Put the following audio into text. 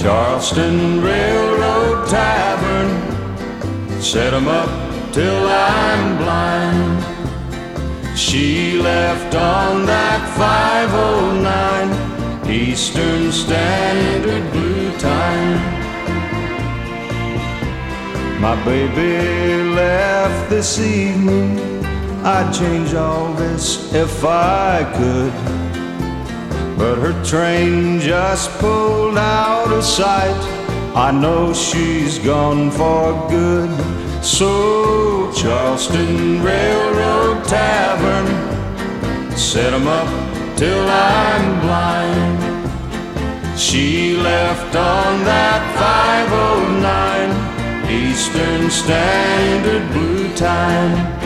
Charleston Railroad Tavern, set 'em up till I'm blind. She left on that 509 Eastern Standard Blue Time. My baby left this evening, I'd change all this if I could, but her train just pulled out of sight. I know she's gone for good. So Charleston Railroad Tavern, set 'em up till I'm blind. She left on that 509 Eastern Standard Blue Time.